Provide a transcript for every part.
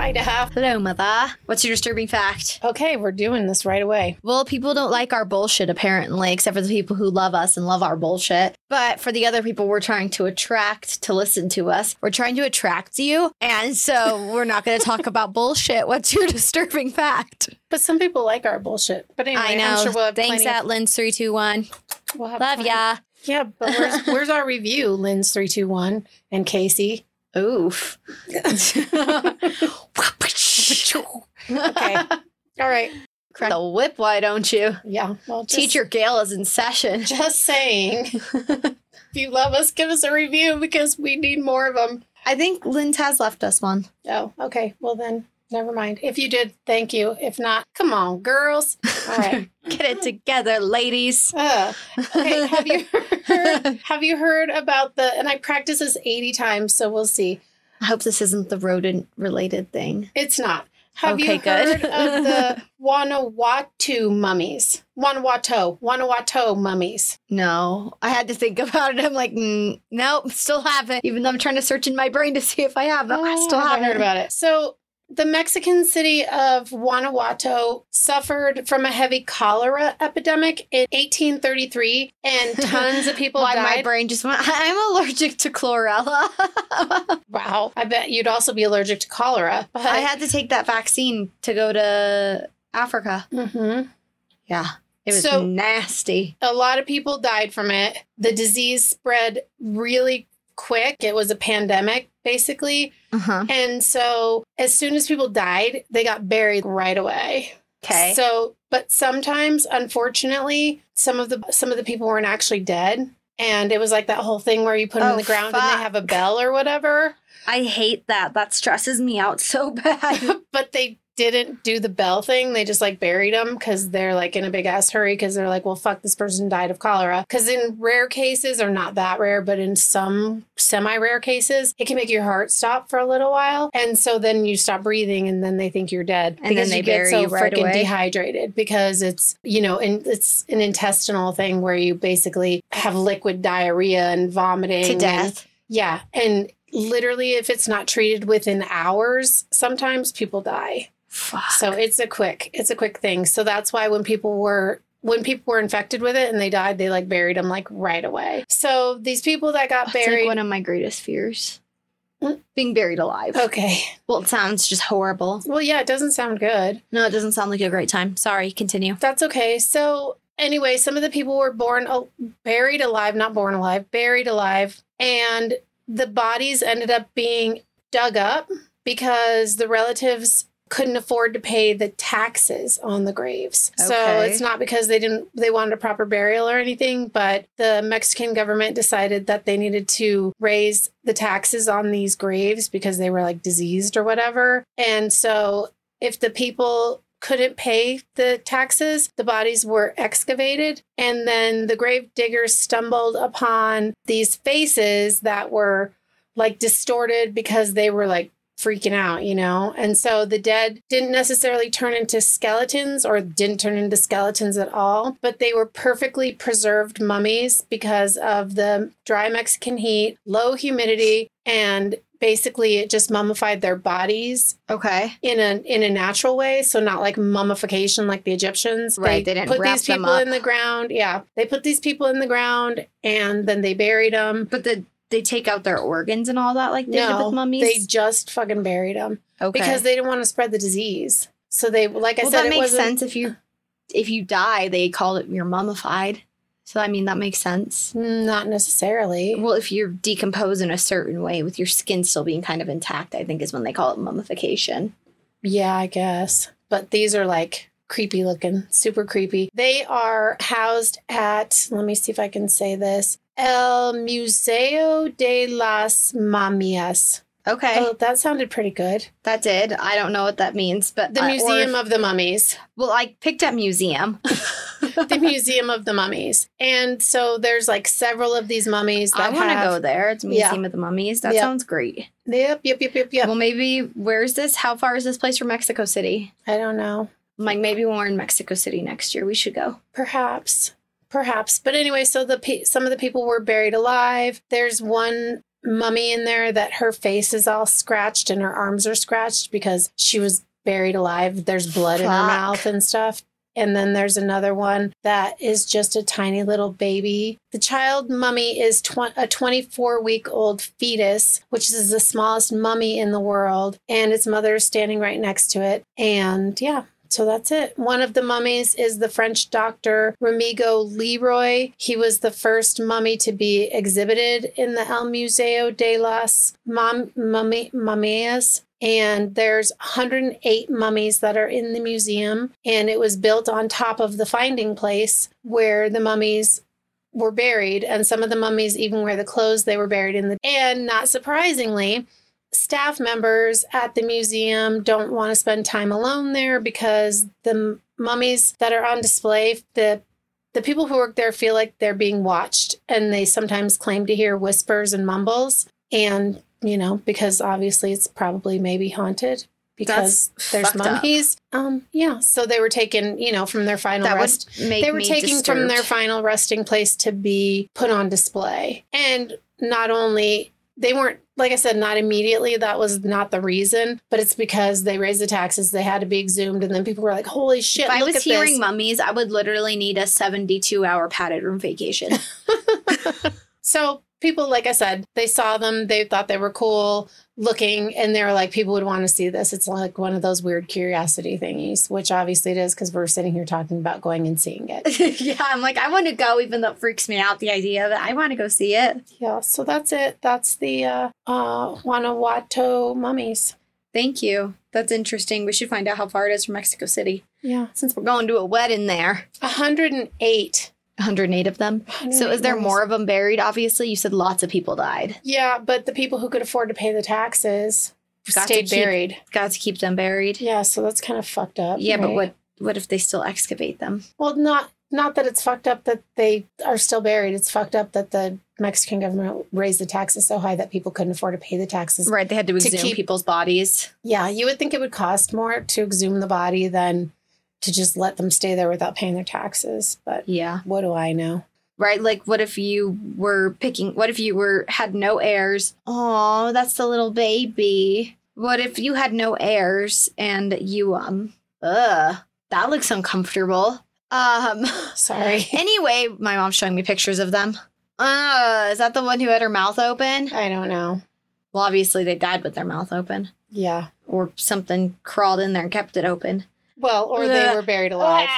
Hi, Daph. Hello, Mother. What's your disturbing fact? Okay, we're doing this right away. Well, people don't like our bullshit, apparently, except for the people who love us and love our bullshit. But for the other people we're trying to attract to listen to us, we're trying to attract you. And so we're not going to talk about bullshit. What's your disturbing fact? But some people like our bullshit. But anyway, I know. I'm sure we'll have Thanks, plenty at Lens321. we'll have Love plenty- ya. Yeah, but where's our review, Lens321 and Casey? Oof. Okay. All right. Crack the whip, why don't you? Yeah. Well, Teacher Gail is in session. Just saying. If you love us, give us a review because we need more of them. I think Lynn has left us one. Oh, okay. Well, then, never mind. If you did, thank you. If not, come on, girls. All right. Get it together, ladies. Okay. Have you heard about and I practice this 80 times, so we'll see. I hope this isn't the rodent-related thing. It's not. Have Okay, you heard good. of the Guanajuato mummies? Guanajuato mummies. No, I had to think about it. I'm like, nope, still haven't. Even though I'm trying to search in my brain to see if I have them, I still haven't heard about it. So the Mexican city of Guanajuato suffered from a heavy cholera epidemic in 1833, and tons of people Why died. my brain just went, I'm allergic to chlorella. Wow. I bet you'd also be allergic to cholera. But I had to take that vaccine to go to Africa. Mhm. Yeah, it was So- nasty. A lot of people died from it. The disease spread really quick. It was a pandemic, basically. Uh-huh. And so as soon as people died, they got buried right away. Okay. So, but sometimes, unfortunately, some of the people weren't actually dead. And it was like that whole thing where you put them in Oh, the ground and fuck. they have a bell or whatever. I hate that. That stresses me out so bad. But they didn't do the bell thing. They just like buried them because they're like in a big ass hurry because they're like, well, fuck, this person died of cholera. Because in rare cases, or not that rare, but in some semi-rare cases, it can make your heart stop for a little while. And so then you stop breathing and then they think you're dead. And then because they you get bury so you right freaking away. dehydrated because it's, it's an intestinal thing where you basically have liquid diarrhea and vomiting. To death. Yeah. And literally, if it's not treated within hours, sometimes people die. Fuck. So it's a quick thing. So that's why when people were infected with it and they died, they like buried them like right away. So these people that got It's buried. like one of my greatest fears. Mm. Being buried alive. Okay. Well, it sounds just horrible. Well, yeah, it doesn't sound good. No, it doesn't sound like a great time. Sorry, continue. That's okay. So anyway, some of the people were buried alive, and the bodies ended up being dug up because the relatives couldn't afford to pay the taxes on the graves. So Okay. it's not because they wanted a proper burial or anything, but the Mexican government decided that they needed to raise the taxes on these graves because they were like diseased or whatever. And so if the people couldn't pay the taxes, the bodies were excavated, and then the grave diggers stumbled upon these faces that were like distorted because they were like freaking out, and so the dead didn't necessarily turn into skeletons or didn't turn into skeletons at all, but they were perfectly preserved mummies because of the dry Mexican heat, low humidity, and basically it just mummified their bodies Okay. in a natural way, so not like mummification like the Egyptians. Right, they didn't put wrap these them people up. in the ground. Yeah, they put these people in the ground and then they buried them. But they take out their organs and all that like they did No, with mummies? they just fucking buried them Okay. because they didn't want to spread the disease. So they, like I well, said, that it makes wasn't. sense. If you die, they call it you're mummified. So, I mean, that makes sense. Not necessarily. Well, if you're decomposed in a certain way with your skin still being kind of intact, I think is when they call it mummification. Yeah, I guess. But these are like creepy looking, super creepy. They are housed at, let me see if I can say this, El Museo de las Mamias. Okay. Oh, that sounded pretty good. That did. I don't know what that means, but The Museum of the Mummies. Well, I picked up museum. The Museum of the Mummies. And so there's like several of these mummies that I want to have- go there. It's Museum of the Mummies. That Yep. sounds great. Yep. Well, maybe where's this? How far is this place from Mexico City? I don't know. Like maybe when we're in Mexico City next year, we should go. Perhaps. But anyway, so some of the people were buried alive. There's one mummy in there that her face is all scratched and her arms are scratched because she was buried alive. There's blood in her mouth and stuff. And then there's another one that is just a tiny little baby. The child mummy is a 24-week-old fetus, which is the smallest mummy in the world. And its mother is standing right next to it. And yeah, so that's it. One of the mummies is the French doctor Remigo Leroy. He was the first mummy to be exhibited in the El Museo de las Momias. And there's 108 mummies that are in the museum. And it was built on top of the finding place where the mummies were buried. And some of the mummies even wear the clothes they were buried in. And not surprisingly, staff members at the museum don't want to spend time alone there because the mummies that are on display, the people who work there feel like they're being watched. And they sometimes claim to hear whispers and mumbles. And because obviously it's probably maybe haunted because there's mummies. Yeah. So they were taken, from their final rest. They were taken from their final resting place to be put on display. And not only, they weren't, like I said, not immediately. That was not the reason, but it's because they raised the taxes. They had to be exhumed. And then people were like, holy shit, if I was hearing mummies, I would literally need a 72-hour padded room vacation. So people, like I said, they saw them. They thought they were cool looking. And they were like, people would want to see this. It's like one of those weird curiosity thingies, which obviously it is because we're sitting here talking about going and seeing it. Yeah, I'm like, I want to go, even though it freaks me out, the idea of it. I want to go see it. Yeah, so that's it. That's the Guanajuato mummies. Thank you. That's interesting. We should find out how far it is from Mexico City. Yeah. Since we're going to a wedding there. 108. 108 of them. 108 so is there more of them buried? Obviously, you said lots of people died. Yeah, but the people who could afford to pay the taxes stayed buried. Got to keep them buried. Yeah, so that's kind of fucked up. Yeah, right? But what if they still excavate them? Well, not that it's fucked up that they are still buried. It's fucked up that the Mexican government raised the taxes so high that people couldn't afford to pay the taxes. Right, they had to exhume people's bodies. Yeah, you would think it would cost more to exhume the body than to just let them stay there without paying their taxes. But yeah, what do I know? Right. Like, what if you had no heirs? Oh, that's the little baby. What if you had no heirs and you, that looks uncomfortable. Sorry. Anyway, my mom's showing me pictures of them. Is that the one who had her mouth open? I don't know. Well, obviously they died with their mouth open. Yeah. Or something crawled in there and kept it open. Well, or they were buried alive.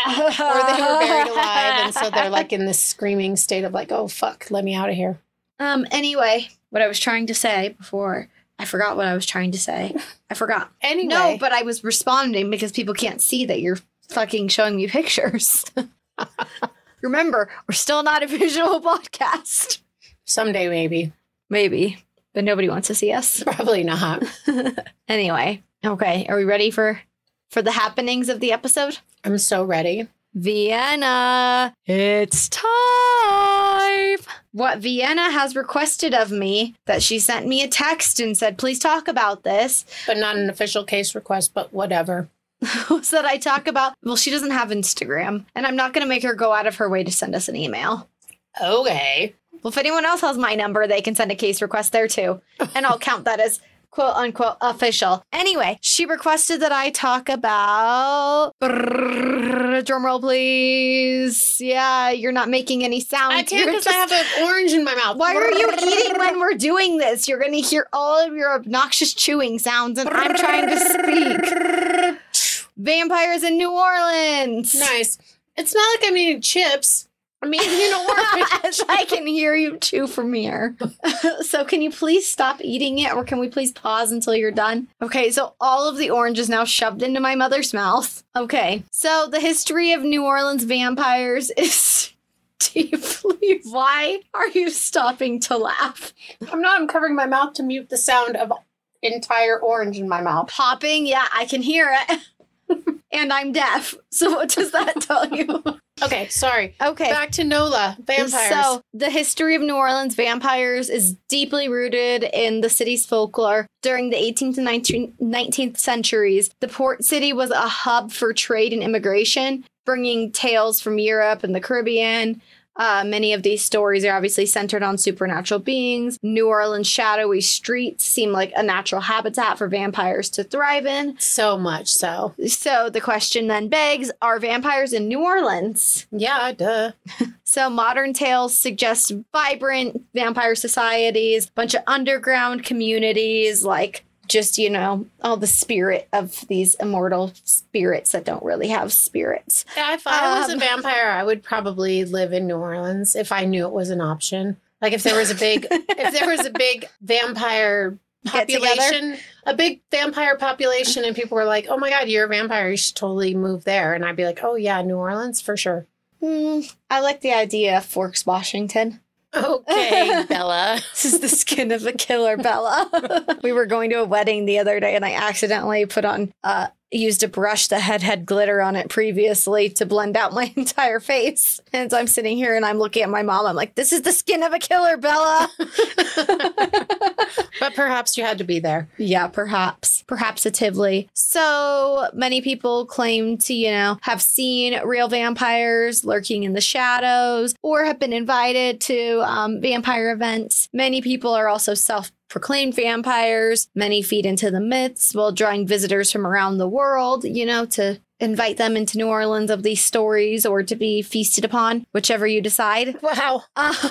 And so they're like in this screaming state of like, oh, fuck, let me out of here. Anyway, what I was trying to say before, I forgot what I was trying to say. I forgot. Anyway. No, but I was responding because people can't see that you're fucking showing me pictures. Remember, we're still not a visual podcast. Someday, maybe. Maybe. But nobody wants to see us. Probably not. Anyway. Okay. Are we ready for the happenings of the episode? I'm so ready. Vienna, it's time. What Vienna has requested of me, that she sent me a text and said, please talk about this. But not an official case request, but whatever. Was that I talk about, well, she doesn't have Instagram, and I'm not going to make her go out of her way to send us an email. Okay. Well, if anyone else has my number, they can send a case request there too. And I'll count that as quote unquote official. Anyway, she requested that I talk about, drumroll please. Yeah, you're not making any sound. I can't because I have an orange in my mouth. Why are you eating when we're doing this? You're going to hear all of your obnoxious chewing sounds and I'm trying to speak. Vampires in New Orleans. Nice. It's not like I'm eating chips. I mean, orange. I can hear you chew from here. So can you please stop eating it, or can we please pause until you're done? Okay, so all of the orange is now shoved into my mother's mouth. Okay, so the history of New Orleans vampires is deeply... Why are you stopping to laugh? I'm covering my mouth to mute the sound of entire orange in my mouth. Popping? Yeah, I can hear it. And I'm deaf. So what does that tell you? Okay, sorry. Okay. Back to NOLA, vampires. So, the history of New Orleans vampires is deeply rooted in the city's folklore. During the 18th and 19th centuries, the port city was a hub for trade and immigration, bringing tales from Europe and the Caribbean. Many of these stories are obviously centered on supernatural beings. New Orleans' shadowy streets seem like a natural habitat for vampires to thrive in. So much so. So the question then begs, are vampires in New Orleans? Yeah, duh. So modern tales suggest vibrant vampire societies, bunch of underground communities, like just, all the spirit of these immortal spirits that don't really have spirits. Yeah, if I was a vampire, I would probably live in New Orleans if I knew it was an option. Like if there was a big vampire population, and people were like, "Oh my God, you're a vampire. You should totally move there." And I'd be like, "Oh yeah, New Orleans for sure." I like the idea of Forks, Washington. Okay, Bella. This is the skin of a killer, Bella. We were going to a wedding the other day and I accidentally used a brush that had glitter on it previously to blend out my entire face. And so I'm sitting here and I'm looking at my mom. I'm like, this is the skin of a killer, Bella. But perhaps you had to be there. Yeah, perhapsatively. So many people claim to, have seen real vampires lurking in the shadows or have been invited to vampire events. Many people are also self-proclaimed vampires. Many feed into the myths while drawing visitors from around the world, to invite them into New Orleans of these stories or to be feasted upon, whichever you decide. Wow.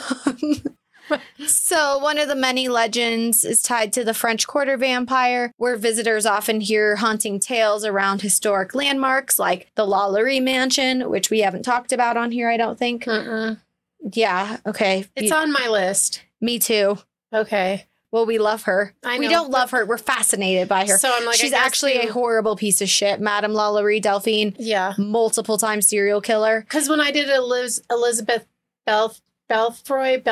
So one of the many legends is tied to the French Quarter vampire, where visitors often hear haunting tales around historic landmarks like the Lalaurie Mansion, which we haven't talked about on here, I don't think. Yeah, okay. It's on my list. Me too. Okay. Well, we love her. I know, we don't love her. We're fascinated by her. So I'm like, she's actually a horrible piece of shit. Madame Lalaurie Delphine. Yeah. Multiple time serial killer. Because when I did Elizabeth Bathory.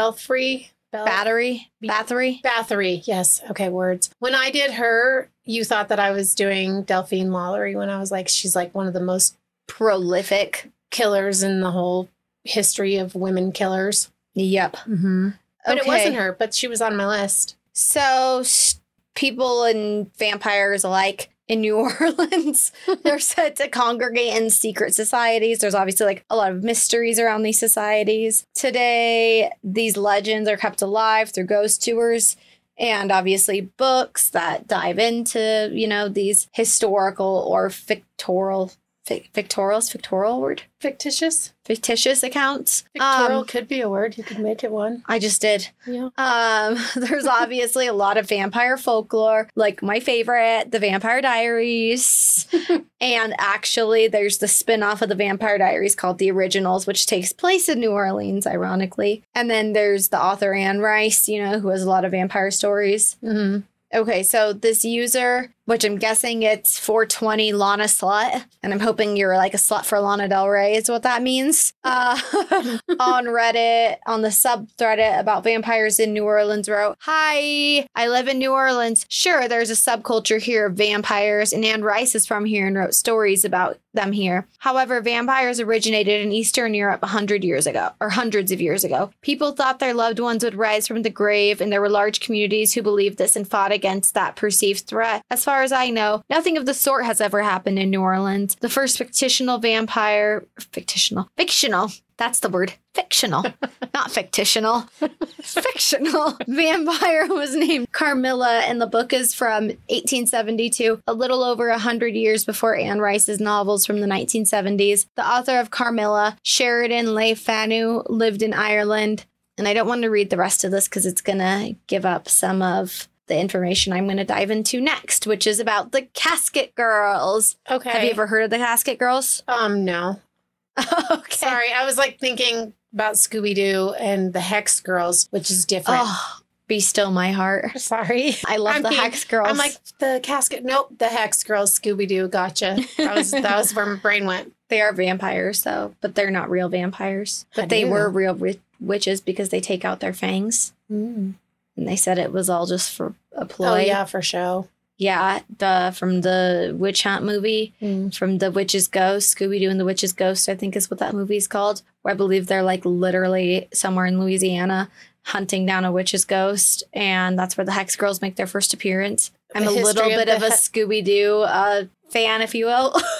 Yes. Okay, words. When I did her, you thought that I was doing Delphine Lalaurie when I was like, she's like one of the most prolific killers in the whole history of women killers. Yep. Mm-hmm. But it wasn't her, but she was on my list. So people and vampires alike in New Orleans, they're said to congregate in secret societies. There's obviously like a lot of mysteries around these societies. Today, these legends are kept alive through ghost tours and obviously books that dive into, these historical or fictorial word? Fictitious accounts. Pictorial could be a word. You could make it one. I just did. Yeah. There's obviously a lot of vampire folklore, like my favorite, The Vampire Diaries. And actually, there's the spin-off of The Vampire Diaries called The Originals, which takes place in New Orleans, ironically. And then there's the author Anne Rice, who has a lot of vampire stories. Mm-hmm. Okay, so this user, which I'm guessing it's 420 Lana Slut, and I'm hoping you're like a slut for Lana Del Rey is what that means. On Reddit, on the subreddit about vampires in New Orleans wrote, "Hi, I live in New Orleans. Sure, there's a subculture here of vampires, and Anne Rice is from here and wrote stories about them here. However, vampires originated in Eastern Europe 100 years ago, or hundreds of years ago. People thought their loved ones would rise from the grave, and there were large communities who believed this and fought against that perceived threat. As far as I know, nothing of the sort has ever happened in New Orleans. The first fictional, that's the word. Fictional, not fictional. Fictional vampire was named Carmilla, and the book is from 1872, a little over 100 years before Anne Rice's novels from the 1970s. The author of Carmilla, Sheridan Le Fanu, lived in Ireland. And I don't want to read the rest of this because it's going to give up some of the information I'm going to dive into next, which is about the Casket Girls. Okay. Have you ever heard of the Casket Girls? No. Okay. Sorry, I was like thinking about Scooby-Doo and the Hex Girls, which is different. Oh, be still my heart. Sorry. I love the Hex Girls. I'm like, the Casket. Nope, the Hex Girls, Scooby-Doo. Gotcha. That was where my brain went. They are vampires, though, but they're not real vampires. But they were real witches because they take out their fangs. Mm. And they said it was all just for a ploy. Oh, yeah, for show. Yeah, from the Witch Hunt movie, from The Witch's Ghost, Scooby-Doo and the Witch's Ghost, I think is what that movie's called, where I believe they're like literally somewhere in Louisiana hunting down a witch's ghost, and that's where the Hex Girls make their first appearance. I'm a little bit of a Scooby-Doo fan, if you will.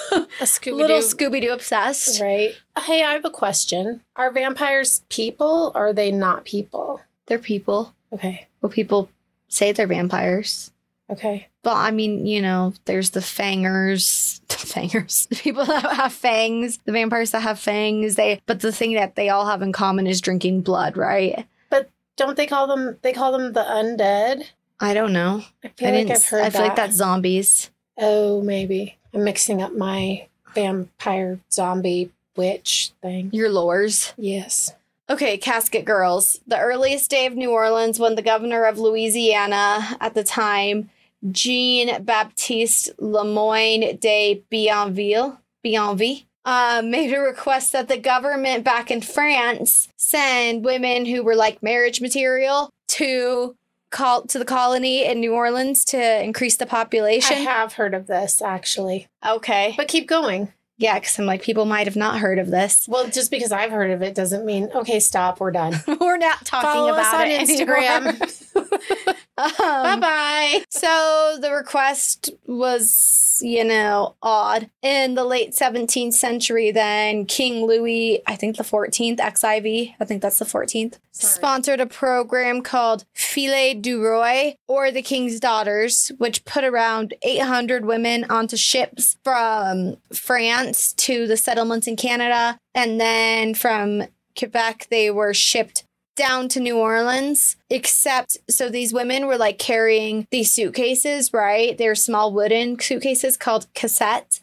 A Scooby-Doo. Little Scooby-Doo obsessed. Right. Hey, I have a question. Are vampires people or are they not people? They're people. Okay. Well, people say they're vampires. Okay. But I mean, you know, there's the fangers. Fangers. People that have fangs. The vampires that have fangs. But the thing that they all have in common is drinking blood, right? But don't they call them the undead? I don't know. I feel like I feel like that's zombies. Oh, maybe. I'm mixing up my vampire zombie witch thing. Your lores. Yes. Okay, Casket Girls. The earliest day of New Orleans when the governor of Louisiana at the time, Jean-Baptiste Lemoyne de Bienville, made a request that the government back in France send women who were like marriage material to the colony in New Orleans to increase the population. I have heard of this, actually. Okay. But keep going. Yeah, because I'm like, people might have not heard of this. Well, just because I've heard of it doesn't mean, okay, stop, we're done. We're not talking Follow about us on it Instagram. Bye-bye. So the request was, odd. In the late 17th century, then King Louis, I think the 14th, XIV, I think that's the 14th, sponsored a program called Filles du Roi, or the King's Daughters, which put around 800 women onto ships from France to the settlements in Canada. And then from Quebec, they were shipped down to New Orleans, so these women were like carrying these suitcases, right? They're small wooden suitcases called cassette,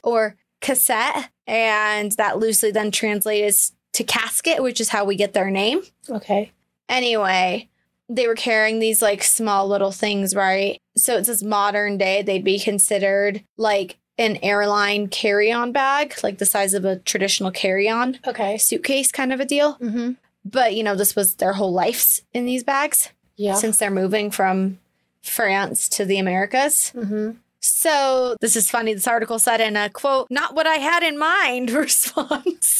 and that loosely then translates to casket, which is how we get their name. Okay. Anyway, they were carrying these like small little things, right? So it's this modern day, they'd be considered like an airline carry-on bag, like the size of a traditional carry-on suitcase kind of a deal. Mm-hmm. But, this was their whole lives in these bags. Yeah. Since they're moving from France to the Americas. Mm-hmm. So this is funny. This article said in a quote, "Not what I had in mind" response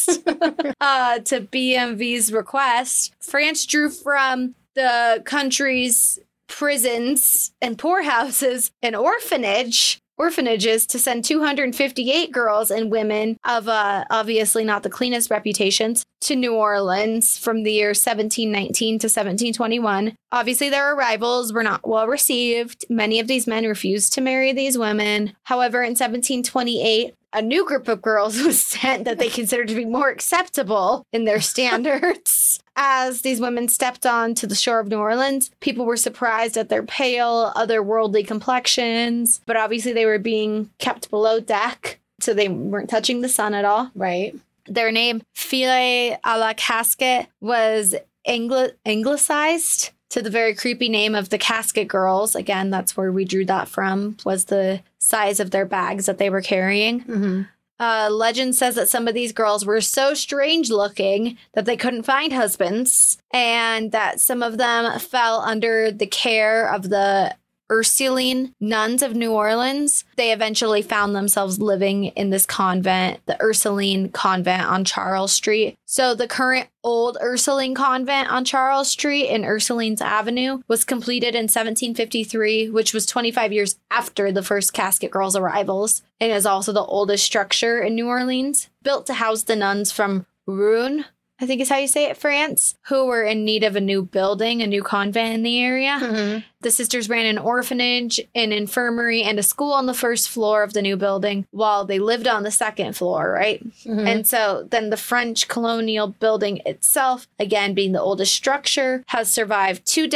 to BMV's request. France drew from the country's prisons and poorhouses an orphanages to send 258 girls and women of obviously not the cleanest reputations to New Orleans from the year 1719 to 1721. Obviously, their arrivals were not well received. Many of these men refused to marry these women. However, in 1728, a new group of girls was sent that they considered to be more acceptable in their standards. As these women stepped onto the shore of New Orleans, people were surprised at their pale, otherworldly complexions, but obviously they were being kept below deck, so they weren't touching the sun at all. Right. Their name, Filles à la Casquette, was anglicized to the very creepy name of the Casket Girls. Again, that's where we drew that from, was the size of their bags that they were carrying. Mm-hmm. Legend says that some of these girls were so strange looking that they couldn't find husbands, and that some of them fell under the care of the Ursuline nuns of New Orleans. They eventually found themselves living in this convent, the Ursuline convent on Charles Street. So the current old Ursuline convent on Charles Street in Ursuline's Avenue was completed in 1753, which was 25 years after the first Casket Girls' arrivals, and is also the oldest structure in New Orleans, built to house the nuns from Rouen, I think is how you say it, France, who were in need of a new building, a new convent in the area. Mm-hmm. The sisters ran an orphanage, an infirmary, and a school on the first floor of the new building while they lived on the second floor, right? Mm-hmm. And so then the French colonial building itself, again being the oldest structure, has survived two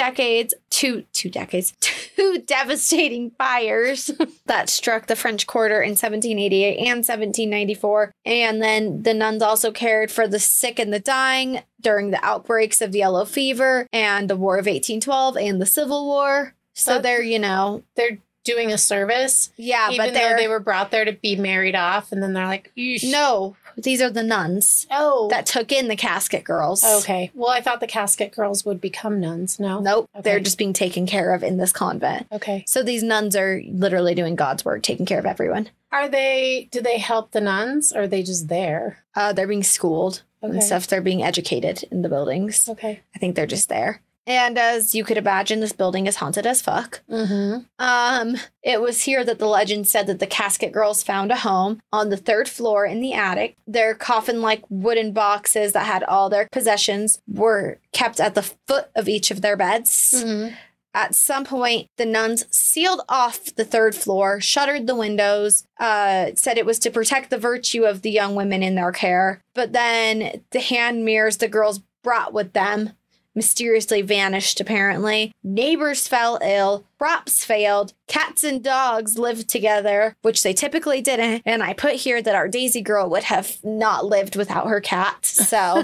devastating fires that struck the French Quarter in 1788 and 1794. And then the nuns also cared for the sick and the dying during the outbreaks of the yellow fever and the War of 1812 and the Civil War. So they're doing a service. Yeah, even though they were brought there to be married off, and then they're like, eesh. No, these are the nuns. Oh. That took in the Casket Girls. Okay. Well, I thought the Casket Girls would become nuns. No? Nope. Okay. They're just being taken care of in this convent. Okay. So these nuns are literally doing God's work, taking care of everyone. Do they help the nuns, or are they just there? They're being schooled and stuff. They're being educated in the buildings. Okay. I think they're just there. And as you could imagine, this building is haunted as fuck. Mm-hmm. It was here that the legend said that the Casket Girls found a home on the 3rd floor in the attic. Their coffin-like wooden boxes that had all their possessions were kept at the foot of each of their beds. Mm-hmm. At some point, the nuns sealed off the 3rd floor, shuttered the windows, said it was to protect the virtue of the young women in their care. But then the hand mirrors the girls brought with them mysteriously vanished, apparently. Neighbors fell ill. Crops failed. Cats and dogs lived together, which they typically didn't. And I put here that our Daisy girl would have not lived without her cat. So,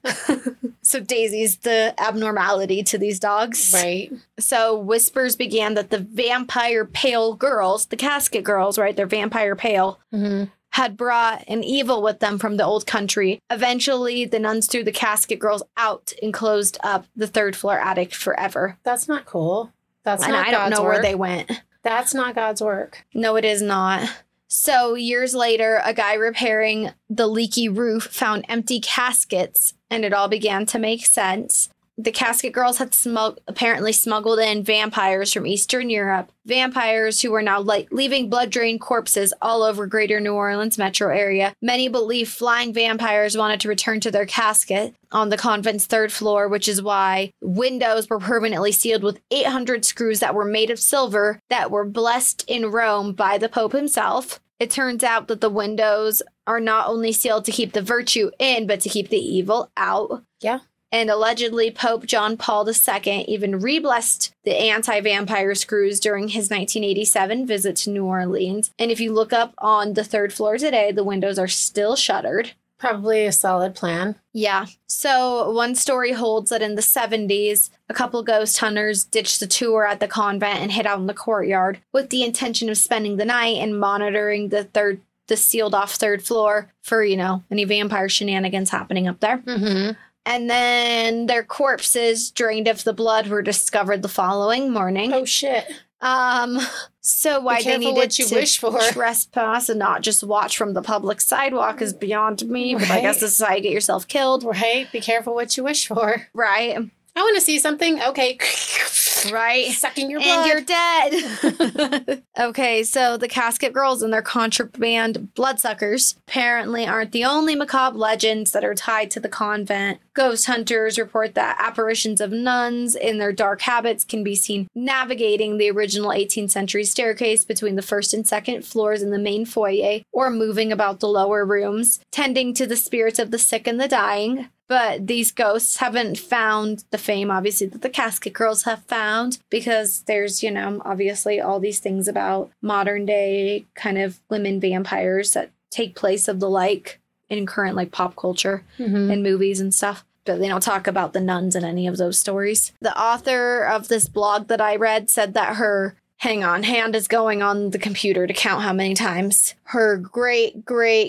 so Daisy's the abnormality to these dogs. Right. So whispers began that the vampire pale girls, the Casket Girls, right? They're vampire pale. Mm-hmm. Had brought an evil with them from the old country. Eventually, the nuns threw the Casket Girls out and closed up the 3rd floor attic forever. That's not cool. That's And not I don't God's know work. where they went. That's not God's work. No, it is not. So years later, a guy repairing the leaky roof found empty caskets, and it all began to make sense. The Casket Girls had apparently smuggled in vampires from Eastern Europe, vampires who were now leaving blood-drained corpses all over greater New Orleans metro area. Many believe flying vampires wanted to return to their casket on the convent's 3rd floor, which is why windows were permanently sealed with 800 screws that were made of silver that were blessed in Rome by the Pope himself. It turns out that the windows are not only sealed to keep the virtue in, but to keep the evil out. Yeah. And allegedly, Pope John Paul II even re-blessed the anti-vampire screws during his 1987 visit to New Orleans. And if you look up on the 3rd floor today, the windows are still shuttered. Probably a solid plan. Yeah. So one story holds that in the 70s, a couple ghost hunters ditched the tour at the convent and hid out in the courtyard with the intention of spending the night and monitoring the sealed off 3rd floor for, any vampire shenanigans happening up there. Mm-hmm. And then their corpses, drained of the blood, were discovered the following morning. Oh, shit. So why they needed what you to wish for. trespass and not just watch from the public sidewalk is beyond me. But I guess this is how you get yourself killed. Right. Be careful what you wish for. Right. I want to see something. Okay. Right. Sucking your blood. And you're dead. Okay, so the Casket Girls and their contraband bloodsuckers apparently aren't the only macabre legends that are tied to the convent. Ghost hunters report that apparitions of nuns in their dark habits can be seen navigating the original 18th century staircase between the 1st and 2nd floors in the main foyer, or moving about the lower rooms, tending to the spirits of the sick and the dying. But these ghosts haven't found the fame, obviously, that the Casket Girls have found, because there's, obviously all these things about modern day kind of women vampires that take place of the like in current pop culture and movies and stuff. But they don't talk about the nuns in any of those stories. The author of this blog that I read said that her hand is going on the computer to count how many times her great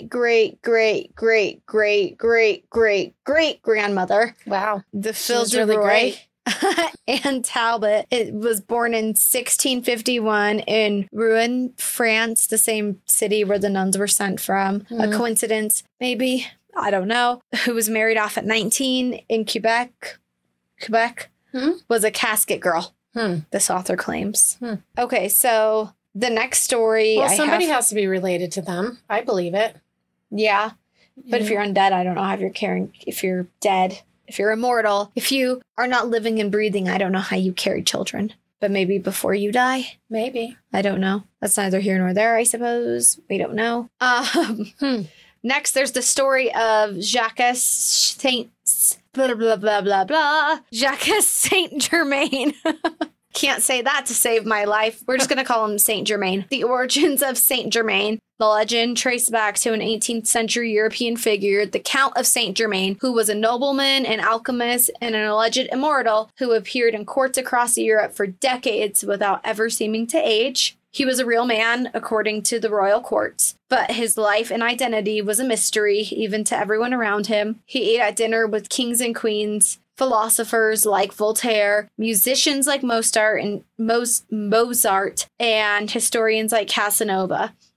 grandmother, Wow. the Phil really DeRoy, great. Anne Talbot, it was born in 1651 in Rouen, France, the same city where the nuns were sent from. A coincidence, maybe? I don't know. Who was married off at 19 in Quebec, was a Casket Girl. This author claims. Okay, so the next story. Well, somebody has to be related to them. I believe it. Yeah. But if you're undead, I don't know how you're caring. If you're dead, if you're immortal, if you are not living and breathing, I don't know how you carry children. But maybe before you die? Maybe. I don't know. That's neither here nor there, I suppose. We don't know. Next, there's the story of Jacques Saint... blah, blah, blah, blah, blah. Jacques Saint Germain. Can't say that to save my life. We're just going to call him Saint Germain. The origins of Saint Germain. The legend traced back to an 18th century European figure, the Count of Saint Germain, who was a nobleman, an alchemist, and an alleged immortal who appeared in courts across Europe for decades without ever seeming to age. He was a real man, according to the royal courts, but his life and identity was a mystery, even to everyone around him. He ate at dinner with kings and queens, philosophers like Voltaire, musicians like Mozart, and historians like Casanova.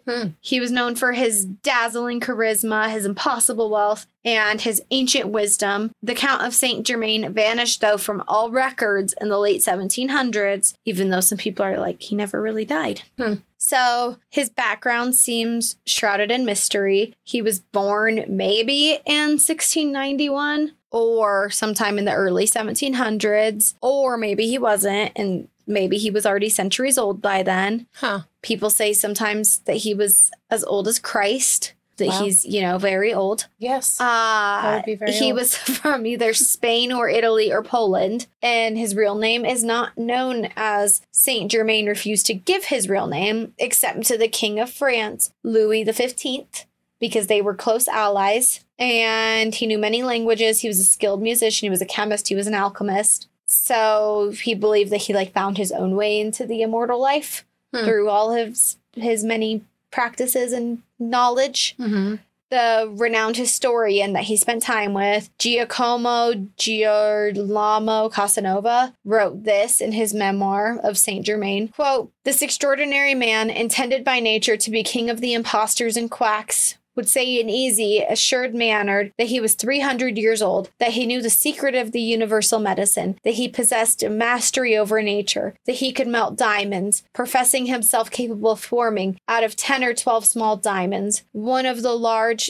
He was known for his dazzling charisma, his impossible wealth, and his ancient wisdom. The Count of Saint Germain vanished, though, from all records in the late 1700s, even though some people are like, he never really died. So his background seems shrouded in mystery. He was born maybe in 1691 or sometime in the early 1700s, or maybe he wasn't, and maybe he was already centuries old by then. People say sometimes that he was as old as Christ, that he's, very old. Yes. That would be very he old. was from either Spain or Italy or Poland, and his real name is not known, as Saint Germain refused to give his real name except to the King of France, Louis XV, because they were close allies, and he knew many languages. He was a skilled musician. He was a chemist. He was an alchemist. So he believed that he found his own way into the immortal life through all his many practices and knowledge. The renowned historian that he spent time with, Giacomo Girolamo Casanova, wrote this in his memoir of Saint Germain, quote, "This extraordinary man, intended by nature to be king of the impostors and quacks, would say in easy, assured manner that he was 300 years old, that he knew the secret of the universal medicine, that he possessed a mastery over nature, that he could melt diamonds, professing himself capable of forming out of 10 or 12 small diamonds, one large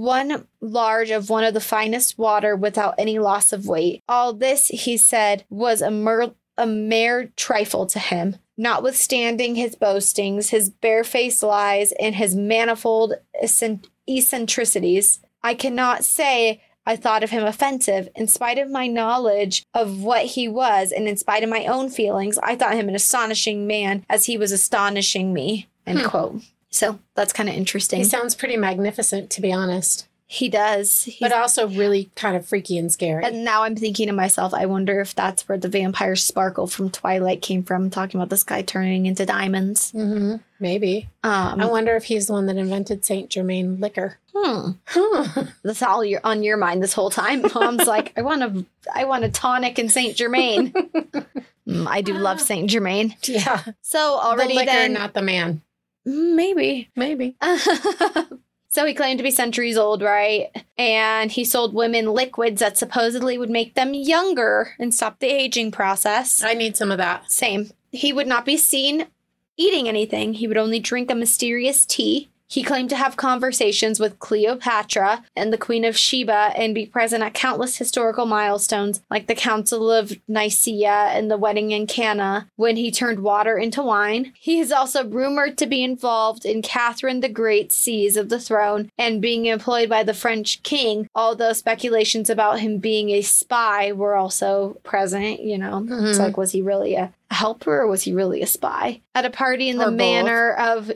of one of the finest water without any loss of weight. All this, he said, was a mere trifle to him. Notwithstanding his boastings, his barefaced lies, and his manifold eccentricities, I cannot say I thought of him offensive. In spite of my knowledge of what he was, and in spite of my own feelings, I thought him an astonishing man, as he was astonishing me." End quote. So that's kind of interesting. He sounds pretty magnificent, to be honest. He does. But also really kind of freaky and scary. And now I'm thinking to myself, I wonder if that's where the vampire sparkle from Twilight came from, talking about this guy turning into diamonds. Maybe. I wonder if he's the one that invented Saint Germain liquor. That's all on your mind this whole time. Mom's like, I want a tonic in Saint Germain. I do love Saint Germain. Yeah. So already the liquor, then, not the man. Maybe. So he claimed to be centuries old, right? And he sold women liquids that supposedly would make them younger and stop the aging process. I need some of that. Same. He would not be seen eating anything. He would only drink a mysterious tea. He claimed to have conversations with Cleopatra and the Queen of Sheba and be present at countless historical milestones like the Council of Nicaea and the wedding in Cana when he turned water into wine. He is also rumored to be involved in Catherine the Great's seize of the throne and being employed by the French king, although speculations about him being a spy were also present, It's like, was he really a helper, or was he really a spy? At a party in the manor of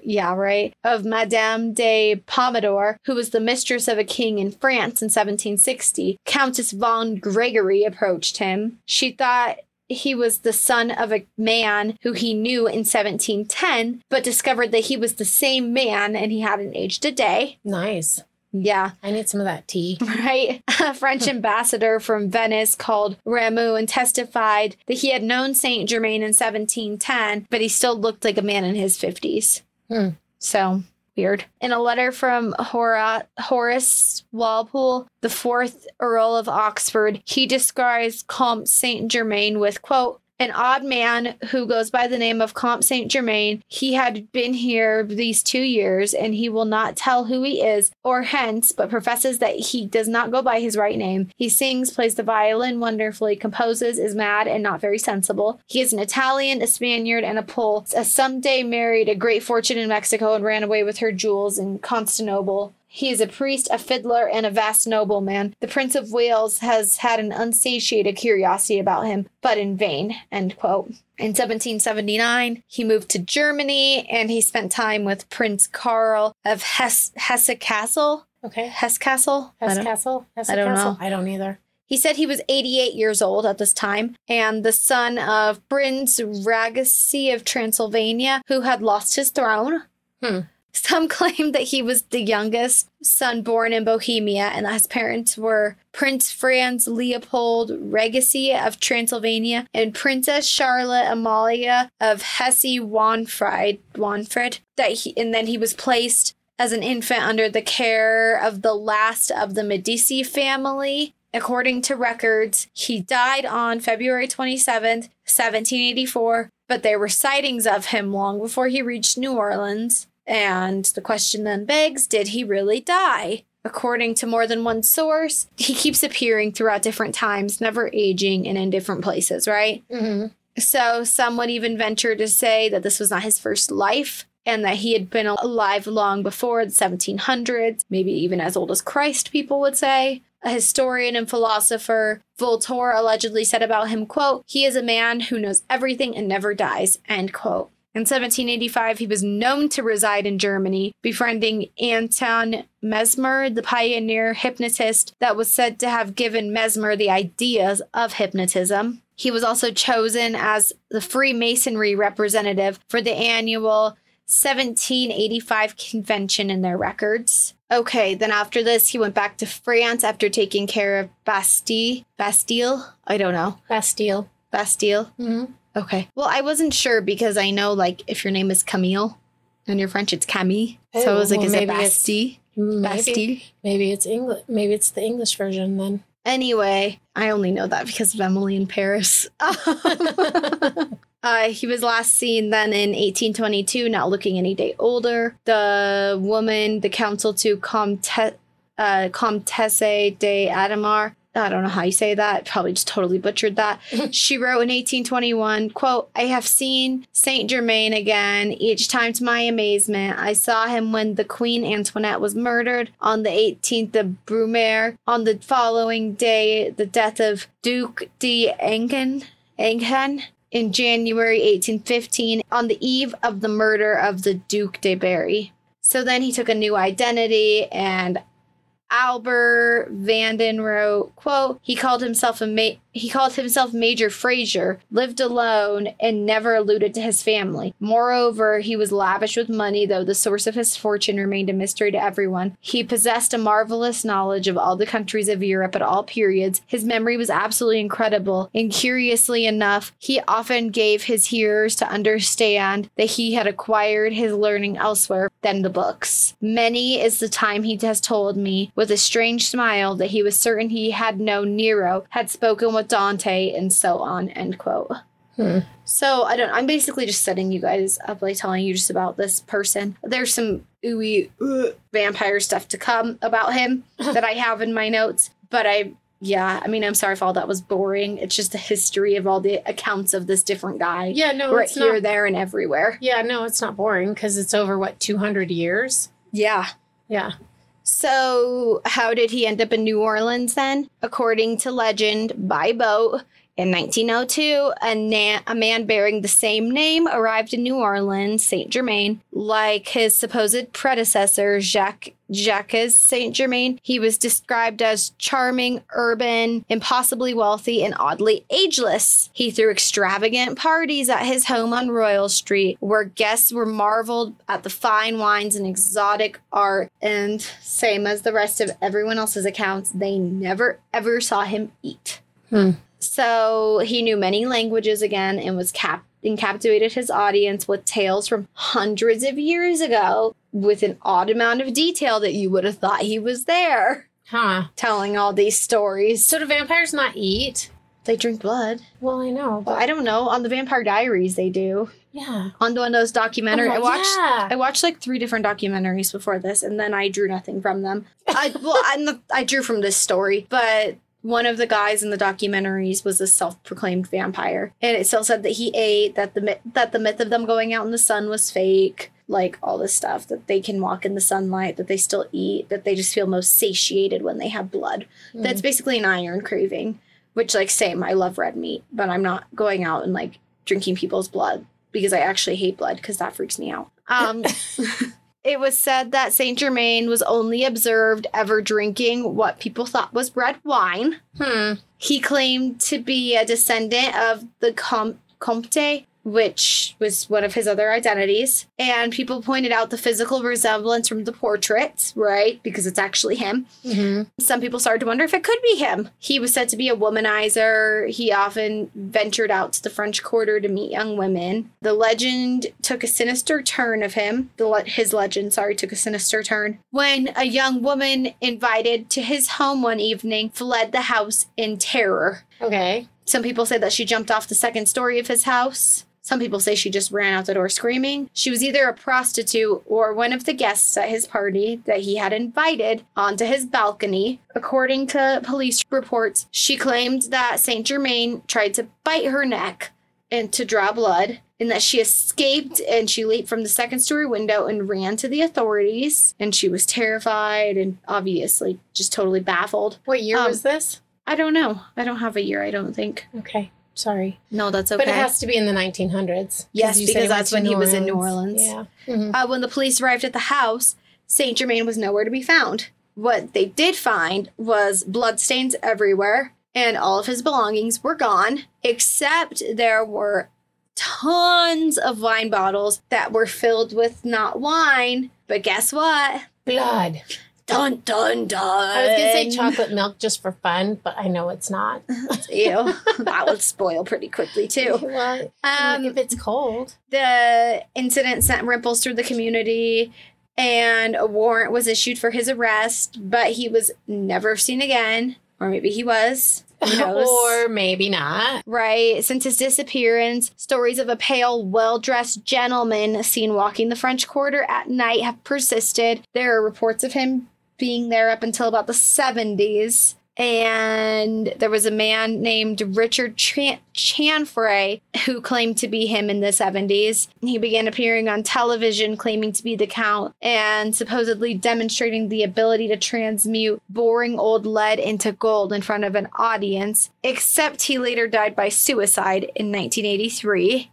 Madame de Pompadour, who was the mistress of a king in France in 1760, Countess von Gregory approached him. She thought he was the son of a man who he knew in 1710, but discovered that he was the same man and he hadn't aged a day. Nice. Yeah. I need some of that tea. Right. A French ambassador from Venice called Rameau and testified that he had known Saint Germain in 1710, but he still looked like a man in his 50s. So weird. In a letter from Horace Walpole, the 4th Earl of Oxford, he describes Comte Saint Germain with, quote, "An odd man who goes by the name of Comte Saint Germain. He had been here these 2 years, and he will not tell who he is or hence, but professes that he does not go by his right name. He sings, plays the violin wonderfully, composes, is mad and not very sensible. He is an Italian, a Spaniard, and a Pole. Someday married a great fortune in Mexico and ran away with her jewels in Constantinople. He is a priest, a fiddler, and a vast nobleman. The Prince of Wales has had an unsatiated curiosity about him, but in vain." End quote. In 1779, he moved to Germany, and he spent time with Prince Karl of Hesse-Kassel. Okay. Hesse-Kassel? Hesse-Kassel? I don't know. I don't either. He said he was 88 years old at this time, and the son of Prince Ragassi of Transylvania, who had lost his throne. Some claim that he was the youngest son born in Bohemia and that his parents were Prince Franz Leopold Regency of Transylvania and Princess Charlotte Amalia of Hesse-Wanfried. And then he was placed as an infant under the care of the last of the Medici family. According to records, he died on February 27th, 1784, but there were sightings of him long before he reached New Orleans. And the question then begs, did he really die? According to more than one source, he keeps appearing throughout different times, never aging and in different places, right? Mm-hmm. So some would even venture to say that this was not his first life and that he had been alive long before the 1700s, maybe even as old as Christ, people would say. A historian and philosopher, Voltaire allegedly said about him, quote, "He is a man who knows everything and never dies," end quote. In 1785, he was known to reside in Germany, befriending Anton Mesmer, the pioneer hypnotist that was said to have given Mesmer the ideas of hypnotism. He was also chosen as the Freemasonry representative for the annual 1785 convention in their records. Okay, then after this, he went back to France after taking care of Bastille? I don't know. Bastille. Mm-hmm. Okay. Well, I wasn't sure because I know, like, if your name is Camille and you're French, it's Camille. So I was like, is it Bastille? Bastille? Maybe it's English. Maybe it's the English version then. Anyway, I only know that because of Emily in Paris. He was last seen then in 1822, not looking any day older. The woman, the counsel to Comtesse de Ademar, I don't know how you say that. Probably just totally butchered that. She wrote in 1821, quote, "I have seen Saint Germain again, each time to my amazement. I saw him when the Queen Antoinette was murdered on the 18th of Brumaire. On the following day, the death of Duke d'Enghien in January 1815, on the eve of the murder of the Duke de Berry." So then he took a new identity, and Albert Vanden wrote, quote, he called himself Major Fraser, lived alone, and never alluded to his family. Moreover, he was lavish with money, though the source of his fortune remained a mystery to everyone. He possessed a marvelous knowledge of all the countries of Europe at all periods. His memory was absolutely incredible, and curiously enough, he often gave his hearers to understand that he had acquired his learning elsewhere than the books. Many is the time he has told me, with a strange smile, that he was certain he had known Nero, had spoken with Dante, and so on, end quote. So I'm basically just setting you guys up by telling you just about this person. There's some ooey vampire stuff to come about him that I have in my notes, but I'm sorry if all that was boring. It's just the history of all the accounts of this different guy. Yeah, no, right it's here, not, there, and everywhere. Yeah, no, it's not boring because it's over, 200 years? Yeah. Yeah. So how did he end up in New Orleans then? According to legend, by boat. In 1902, a man bearing the same name arrived in New Orleans, Saint Germain. Like his supposed predecessor, Jacques Saint Germain, he was described as charming, urban, impossibly wealthy, and oddly ageless. He threw extravagant parties at his home on Royal Street, where guests were marveled at the fine wines and exotic art, and same as the rest of everyone else's accounts, they never ever saw him eat. So he knew many languages again and was captivated his audience with tales from hundreds of years ago with an odd amount of detail that you would have thought he was there. Telling all these stories. So do vampires not eat? They drink blood. Well, I know. But I don't know. On the Vampire Diaries, they do. Yeah. On one of those documentaries. Oh, I watched like 3 different documentaries before this, and then I drew nothing from them. I drew from this story, but one of the guys in the documentaries was a self-proclaimed vampire. And it still said that he ate, that the myth of them going out in the sun was fake, like all this stuff, that they can walk in the sunlight, that they still eat, that they just feel most satiated when they have blood. That's basically an iron craving, which, like, same, I love red meat, but I'm not going out and, like, drinking people's blood because I actually hate blood because that freaks me out. It was said that Saint Germain was only observed ever drinking what people thought was red wine. He claimed to be a descendant of the Comte which was one of his other identities. And people pointed out the physical resemblance from the portrait, right? Because it's actually him. Mm-hmm. Some people started to wonder if it could be him. He was said to be a womanizer. He often ventured out to the French Quarter to meet young women. The legend took a sinister turn of him. His legend took a sinister turn when a young woman invited to his home one evening fled the house in terror. Okay. Some people say that she jumped off the second story of his house. Some people say she just ran out the door screaming. She was either a prostitute or one of the guests at his party that he had invited onto his balcony. According to police reports, she claimed that Saint Germain tried to bite her neck and to draw blood, and that she escaped and she leaped from the second story window and ran to the authorities. And she was terrified and obviously just totally baffled. What year was this? I don't know. I don't have a year, I don't think. Okay. Sorry. No, that's okay. But it has to be in the 1900s. Yes, because that's when he was in New Orleans. Yeah. Mm-hmm. When the police arrived at the house, Saint Germain was nowhere to be found. What they did find was bloodstains everywhere, and all of his belongings were gone, except there were tons of wine bottles that were filled with not wine, but guess what? Blood. Dun, dun, dun. I was going to say chocolate milk just for fun, but I know it's not. Ew. That would spoil pretty quickly, too. Well, if it's cold. The incident sent ripples through the community, and a warrant was issued for his arrest, but he was never seen again. Or maybe he was. Who knows? Or maybe not. Right. Since his disappearance, stories of a pale, well-dressed gentleman seen walking the French Quarter at night have persisted. There are reports of him being there up until about the 70s. And there was a man named Richard Chanfray who claimed to be him in the 70s. He began appearing on television claiming to be the Count and supposedly demonstrating the ability to transmute boring old lead into gold in front of an audience, except he later died by suicide in 1983.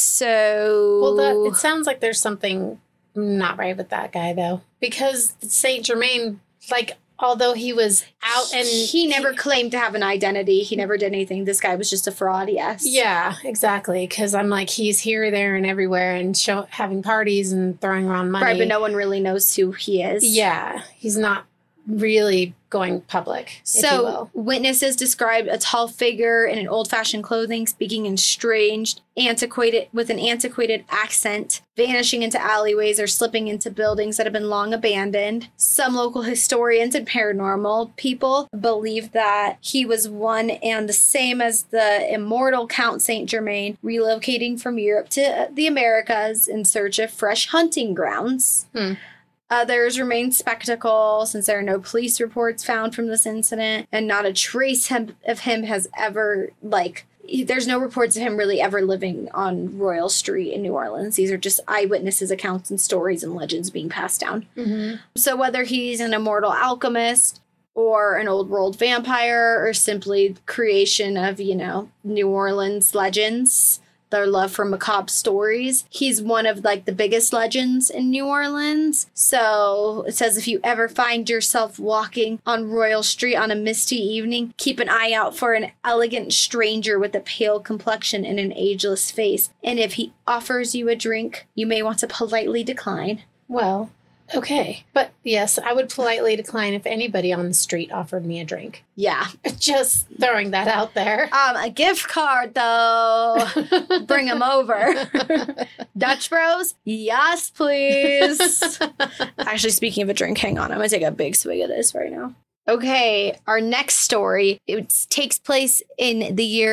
So... Well, it sounds like there's something not right with that guy, though. Because Saint Germain, although he was out and... He never claimed to have an identity. He never did anything. This guy was just a fraud, yes. Yeah, exactly. Because I'm like, he's here, there, and everywhere and having parties and throwing around money. Right, but no one really knows who he is. Yeah, he's not really going public, if you will. Witnesses described a tall figure in an old-fashioned clothing, speaking in strange, with an antiquated accent, vanishing into alleyways or slipping into buildings that have been long abandoned. Some local historians and paranormal people believe that he was one and the same as the immortal Count Saint Germain, relocating from Europe to the Americas in search of fresh hunting grounds. Others remain skeptical since there are no police reports found from this incident and not a trace of him has ever, there's no reports of him really ever living on Royal Street in New Orleans. These are just eyewitnesses' accounts and stories and legends being passed down. Mm-hmm. So whether he's an immortal alchemist or an old world vampire or simply creation of, New Orleans legends, their love for macabre stories. He's one of the biggest legends in New Orleans. So it says if you ever find yourself walking on Royal Street on a misty evening, keep an eye out for an elegant stranger with a pale complexion and an ageless face. And if he offers you a drink, you may want to politely decline. Well, okay. But yes, I would politely decline if anybody on the street offered me a drink. Yeah. Just throwing that out there. A gift card, though. Bring them over. Dutch Bros? Yes, please. Actually, speaking of a drink, hang on. I'm going to take a big swig of this right now. Okay, our next story, it takes place in the year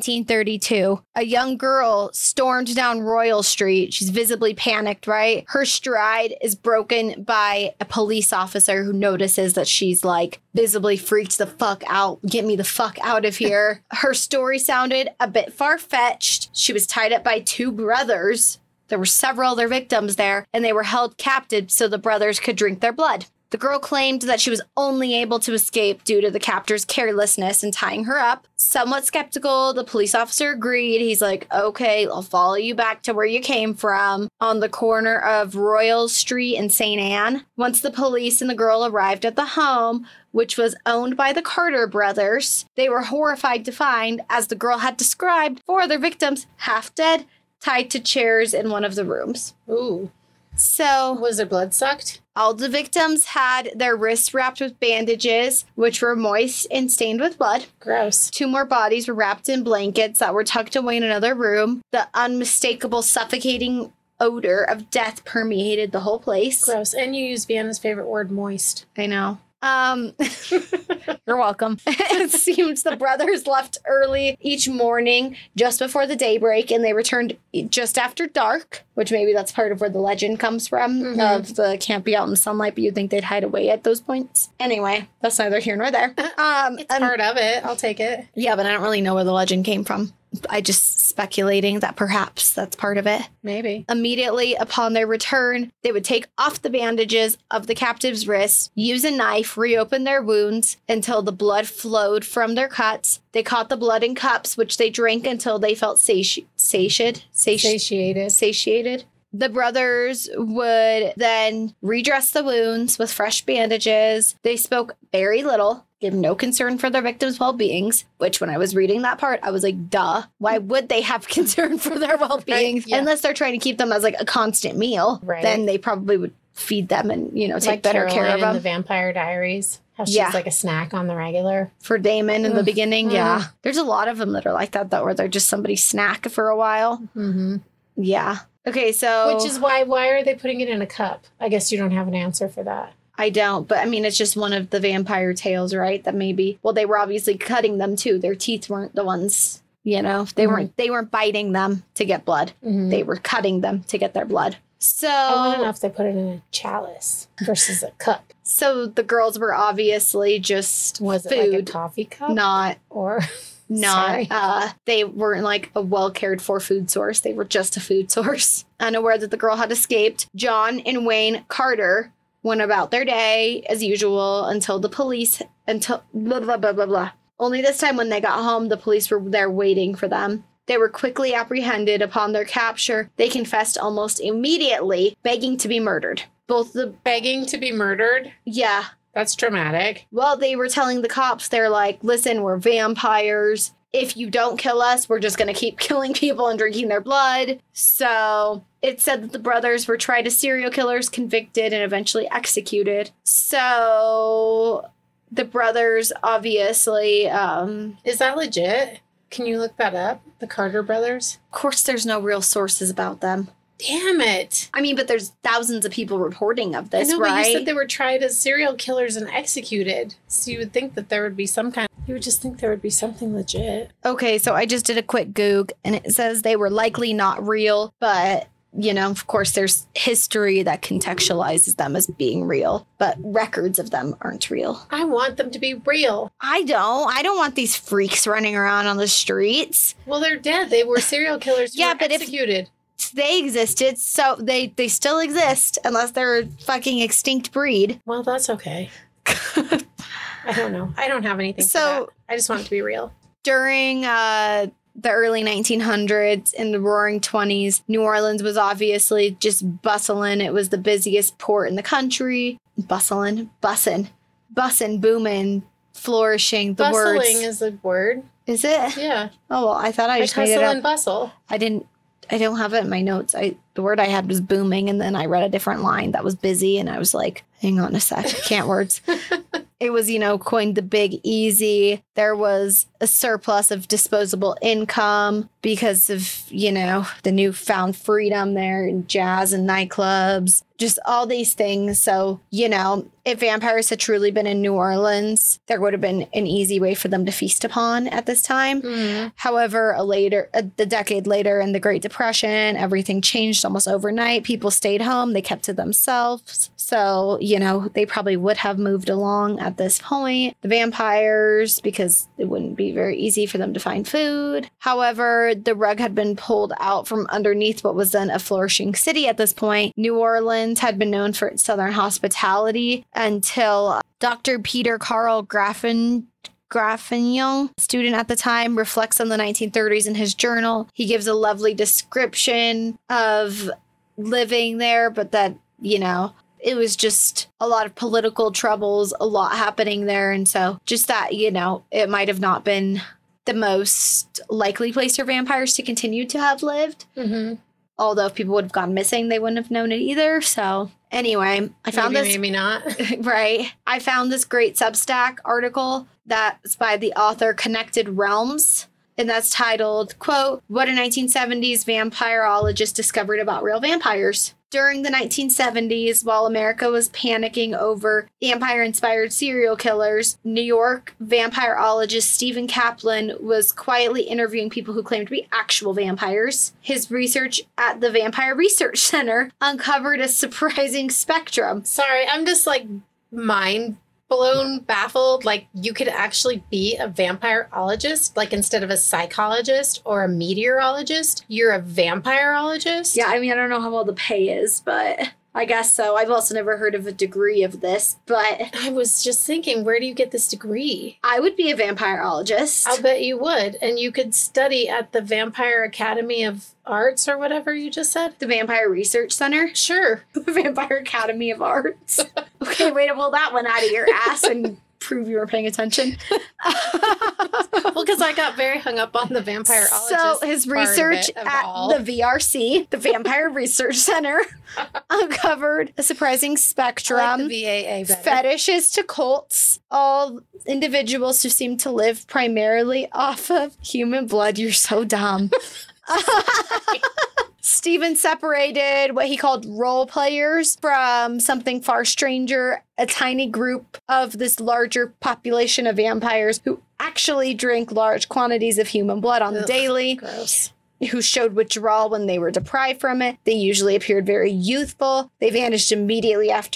1932. A young girl stormed down Royal Street. She's visibly panicked, right? Her stride is broken by a police officer who notices that she's visibly freaked the fuck out. Get me the fuck out of here. Her story sounded a bit far-fetched. She was tied up by two brothers. There were several other victims there, and they were held captive so the brothers could drink their blood. The girl claimed that she was only able to escape due to the captor's carelessness in tying her up. Somewhat skeptical, the police officer agreed. He's like, okay, I'll follow you back to where you came from on the corner of Royal Street and St. Anne. Once the police and the girl arrived at the home, which was owned by the Carter brothers, they were horrified to find, as the girl had described, four other victims half dead, tied to chairs in one of the rooms. Ooh. So Was their blood sucked? all the victims had their wrists wrapped with bandages, which were moist and stained with blood. Gross. 2 more bodies were wrapped in blankets that were tucked away in another room. The unmistakable suffocating odor of death permeated the whole place. Gross. And you use Vienna's favorite word, moist. I know. You're welcome. It seems the brothers left early each morning, just before the daybreak, and they returned just after dark, which maybe that's part of where the legend comes from, of the can't be out in the sunlight, but you'd think they'd hide away at those points. Anyway, that's neither here nor there. It's part of it. I'll take it. Yeah, but I don't really know where the legend came from. I just speculating that perhaps that's part of it. Maybe. Immediately upon their return, they would take off the bandages of the captive's wrists, use a knife, reopen their wounds until the blood flowed from their cuts. They caught the blood in cups, which they drank until they felt satiated. The brothers would then redress the wounds with fresh bandages. They spoke very little, gave no concern for their victims' well-beings, which when I was reading that part, I was like, duh. Why would they have concern for their well-beings? Right, yeah. Unless they're trying to keep them as like a constant meal. Right. Then they probably would feed them and, you know, take Like better Caroline care of in them. the Vampire Diaries. How she's Yeah. like a snack on the regular. For Damon in the beginning, yeah. Ugh. There's a lot of them that are like that, though, where they're just somebody's snack for a while. Mm-hmm. Yeah. Okay, so... Which is why are they putting it in a cup? I guess you don't have an answer for that. I don't, but I mean, it's just one of the vampire tales, right? That maybe, well, they were obviously cutting them too. Their teeth weren't the ones, you know, they weren't biting them to get blood. Mm-hmm. They were cutting them to get their blood. So, I want to know if they put it in a chalice versus a cup. so the girls were obviously just Was it food, like a coffee cup? not, Or not, Sorry. they weren't like a well cared for food source. They were just a food source. Unaware that the girl had escaped, John and Wayne Carter went about their day as usual until blah, blah, blah, blah, blah. Only this time when they got home, the police were there waiting for them. They were quickly apprehended. Upon their capture, they confessed almost immediately, begging to be murdered. begging to be murdered. Yeah. That's dramatic. Well, they were telling the cops, they're like, listen, we're vampires. If you don't kill us, we're just going to keep killing people and drinking their blood. So it said that the brothers were tried as serial killers, convicted, and eventually executed. So the brothers obviously, Is that legit? Can you look that up? The Carter brothers? of course, there's no real sources about them. Damn it. I mean, but there's thousands of people reporting of I this, know, right? but you said they were tried as serial killers and executed. So you would think that there would be you would just think there would be something legit. Okay, so I just did a quick Goog, and it says they were likely not real, but, you know, of course, there's history that contextualizes them as being real, but records of them aren't real. I want them to be real. I don't want these freaks running around on the streets. Well, they're dead. They were serial killers who Yeah, were but if- executed. They existed, so they still exist, unless they're a fucking extinct breed. Well, that's okay. I don't know. I don't have anything So- for that. I just want it to be real. During the early 1900s and the roaring 20s, New Orleans was obviously just bustling. It was the busiest port in the country. Bussin', booming, flourishing. The Bustling words. is a word. Is it? Yeah. Oh, well, I thought I Like just made it hustle up. and bustle. I don't have it in my notes. The word I had was booming, and then I read a different line that was busy, and I was like, hang on a sec, I can't words. It was, coined the Big Easy. There was a surplus of disposable income because of, the newfound freedom there in jazz and nightclubs, just all these things. So, if vampires had truly been in New Orleans, there would have been an easy way for them to feast upon at this time. Mm. However, a decade later in the Great Depression, everything changed almost overnight. People stayed home. They kept to themselves. So, they probably would have moved along at this point. The vampires, because it wouldn't be very easy for them to find food. However, the rug had been pulled out from underneath what was then a flourishing city at this point. New Orleans had been known for its southern hospitality until Dr. Peter Carl Grafenyoung, student at the time, reflects on the 1930s in his journal. He gives a lovely description of living there, but that, it was just a lot of political troubles, a lot happening there. And so just that, it might have not been the most likely place for vampires to continue to have lived. Mm-hmm. Although if people would have gone missing, they wouldn't have known it either. So anyway, I found Maybe not. right. I found this great Substack article that's by the author Connected Realms. And that's titled, quote, What a 1970s Vampirologist Discovered About Real Vampires. During the 1970s, while America was panicking over vampire-inspired serial killers, New York vampirologist Stephen Kaplan was quietly interviewing people who claimed to be actual vampires. His research at the Vampire Research Center uncovered a surprising spectrum. Sorry, I'm just like mind blown, baffled. Like, you could actually be a vampirologist, like instead of a psychologist or a meteorologist, you're a vampirologist. Yeah, I mean, I don't know how well the pay is, but I guess so. I've also never heard of a degree of this, but I was just thinking, where do you get this degree? I would be a vampirologist. I'll bet you would. And you could study at the Vampire Academy of Arts or whatever you just said. The Vampire Research Center? Sure. The Vampire Academy of Arts. Okay, way to pull that one out of your ass and prove you were paying attention. Well, because I got very hung up on the vampirologist. So his research at the VRC, the Vampire Research Center, uncovered a surprising spectrum. I like the VAA better. Fetishes to cults, all individuals who seem to live primarily off of human blood. You're so dumb. Stephen separated what he called role players from something far stranger, a tiny group of this larger population of vampires who actually drink large quantities of human blood on the daily. Gross. Who showed withdrawal when they were deprived from it. They usually appeared very youthful. They vanished immediately after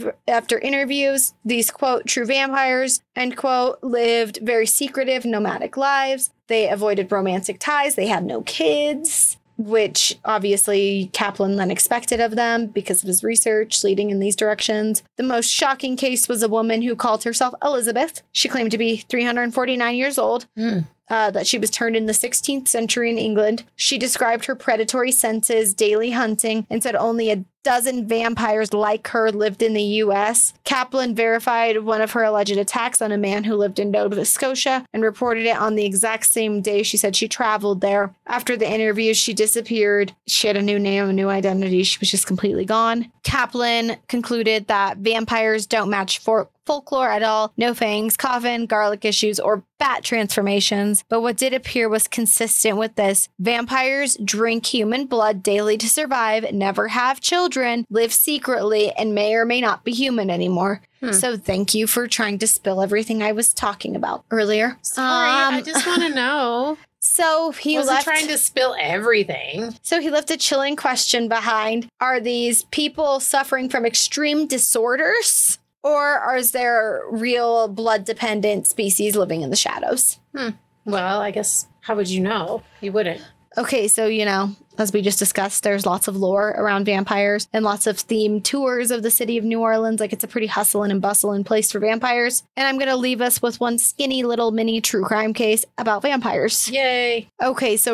interviews. These, quote, true vampires, end quote, lived very secretive, nomadic lives. They avoided romantic ties. They had no kids, which obviously Kaplan then expected of them because of his research leading in these directions. The most shocking case was a woman who called herself Elizabeth. She claimed to be 349 years old. That she was turned in the 16th century in England. She described her predatory senses, daily hunting, and said only a dozen vampires like her lived in the U.S. Kaplan verified one of her alleged attacks on a man who lived in Nova Scotia and reported it on the exact same day she said she traveled there. After the interview, she disappeared. She had a new name, a new identity. She was just completely gone. Kaplan concluded that vampires don't match folklore at all. No fangs, coffin, garlic issues, or bat transformations. But what did appear was consistent with this. Vampires drink human blood daily to survive, never have children, live secretly, and may or may not be human anymore. So thank you for trying to spill everything I was talking about earlier. Sorry, I just want to know. So he wasn't trying to spill everything. So he left a chilling question behind. Are these people suffering from extreme disorders? Or is there real blood-dependent species living in the shadows? Well, I guess, how would you know? You wouldn't. Okay, so, as we just discussed, there's lots of lore around vampires and lots of themed tours of the city of New Orleans. Like, it's a pretty hustling and bustling place for vampires. And I'm going to leave us with one skinny little mini true crime case about vampires. Yay. Okay, so...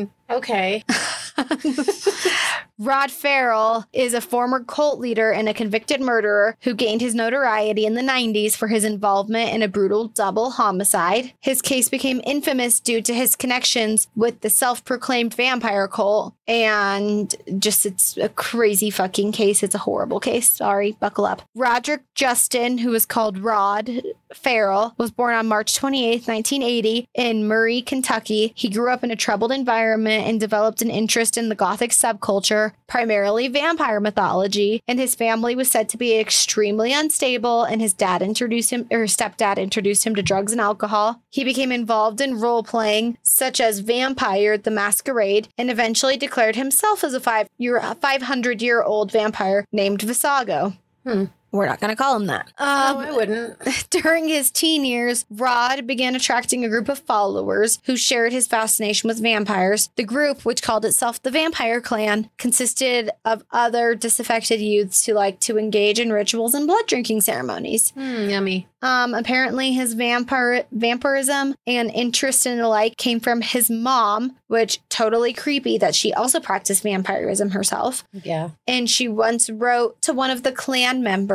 Okay. Rod Farrell is a former cult leader and a convicted murderer who gained his notoriety in the 90s for his involvement in a brutal double homicide. His case became infamous due to his connections with the self-proclaimed vampire cult. And just, it's a crazy fucking case. It's a horrible case. Sorry, buckle up. Roderick Justin, who is called Rod Farrell, was born on March 28th, 1980 in Murray, Kentucky. He grew up in a troubled environment and developed an interest in the Gothic subculture, primarily vampire mythology, and his family was said to be extremely unstable, and his stepdad introduced him to drugs and alcohol. He became involved in role-playing, such as Vampire the Masquerade, and eventually declared himself as a 500-year-old vampire named Visago. We're not going to call him that. No, I wouldn't. During his teen years, Rod began attracting a group of followers who shared his fascination with vampires. The group, which called itself the Vampire Clan, consisted of other disaffected youths who liked to engage in rituals and blood drinking ceremonies. Yummy. Apparently, his vampirism and interest in the like came from his mom, which totally creepy that she also practiced vampirism herself. Yeah. And she once wrote to one of the clan members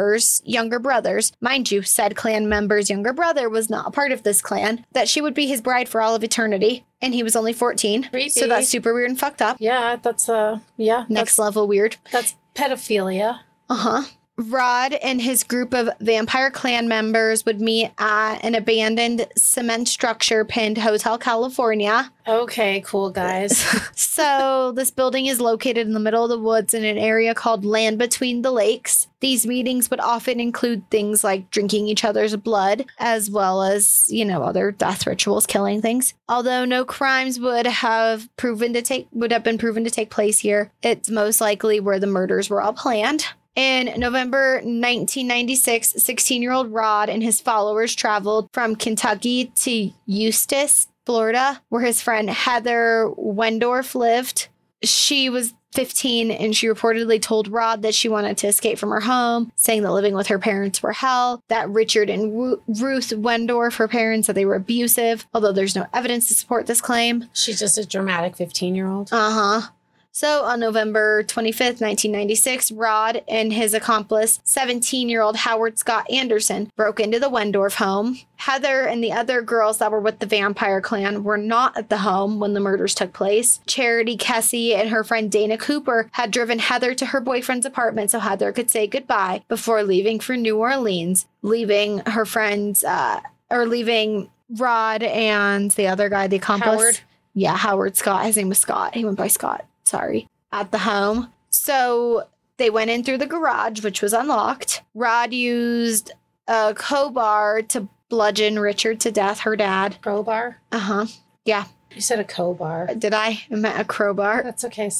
members' younger brothers. Mind you, said clan member's younger brother was not a part of this clan, that she would be his bride for all of eternity. And he was only 14. Creepy. So that's super weird and fucked up. Yeah, that's Next level weird. That's pedophilia. Uh-huh. Rod and his group of vampire clan members would meet at an abandoned cement structure pinned Hotel California. Okay, cool, guys. So this building is located in the middle of the woods in an area called Land Between the Lakes. These meetings would often include things like drinking each other's blood, as well as, other death rituals, killing things. Although no crimes would have been proven to take place here, it's most likely where the murders were all planned. In November 1996, 16-year-old Rod and his followers traveled from Kentucky to Eustis, Florida, where his friend Heather Wendorf lived. She was 15 and she reportedly told Rod that she wanted to escape from her home, saying that living with her parents were hell, that Richard and Ruth Wendorf, her parents, that they were abusive, although there's no evidence to support this claim. She's just a dramatic 15-year-old. Uh-huh. So on November 25th, 1996, Rod and his accomplice, 17-year-old Howard Scott Anderson, broke into the Wendorf home. Heather and the other girls that were with the vampire clan were not at the home when the murders took place. Charity Kessie and her friend Dana Cooper had driven Heather to her boyfriend's apartment so Heather could say goodbye before leaving for New Orleans, leaving her friends, leaving Rod and the other guy, the accomplice. Howard? Yeah, Howard Scott. His name was Scott. He went by Scott. At the home. So they went in through the garage, which was unlocked. Rod used a crowbar to bludgeon Richard to death, her dad. Crowbar? Uh-huh. Yeah. You said a crowbar. Did I? I meant a crowbar. That's okay.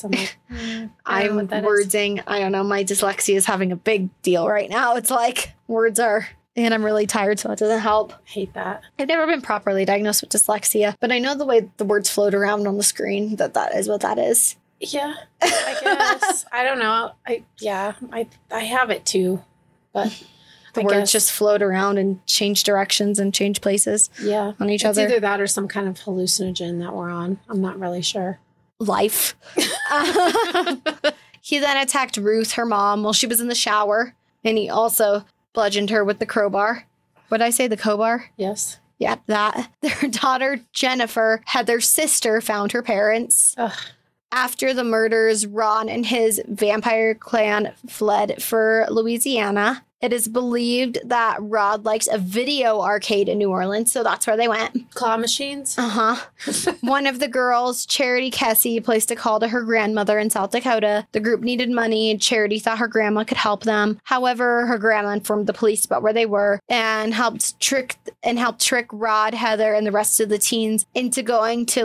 I'm wordsing. I don't know. My dyslexia is having a big deal right now. It's like words are... And I'm really tired, so it doesn't help. Hate that. I've never been properly diagnosed with dyslexia, but I know the way the words float around on the screen that is what that is. Yeah, I guess. I don't know. I have it too, but the words just float around and change directions and change places. Yeah, on each other. It's either that or some kind of hallucinogen that we're on. I'm not really sure. Life. He then attacked Ruth, her mom, while she was in the shower, and he also bludgeoned her with the crowbar. What did I say? The crowbar? Yes. Yep, that. Their daughter, Jennifer, Heather's sister, found her parents. Ugh. After the murders, Ron and his vampire clan fled for Louisiana. It is believed that Rod likes a video arcade in New Orleans, so that's where they went. Claw machines? Uh-huh. One of the girls, Charity Kessie, placed a call to her grandmother in South Dakota. The group needed money, and Charity thought her grandma could help them. However, her grandma informed the police about where they were and helped trick Rod, Heather, and the rest of the teens into going to